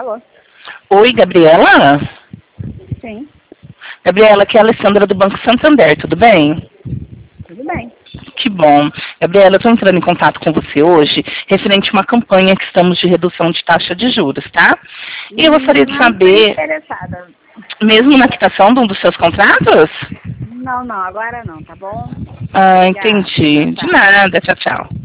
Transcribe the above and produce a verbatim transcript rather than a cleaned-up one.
Alô? Oi, Gabriela? Sim, Gabriela, aqui é a Alessandra do Banco Santander, tudo bem? tudo bem. Que bom. Gabriela, eu estou entrando em contato com você hoje referente a uma campanha que estamos de redução de taxa de juros, tá? E eu gostaria de Não estou saber, interessada. mesmo na quitação de um dos seus contratos? Não, não, agora não, tá bom? Ah, Obrigada. entendi. Tchau, De tchau. nada. Tchau, tchau.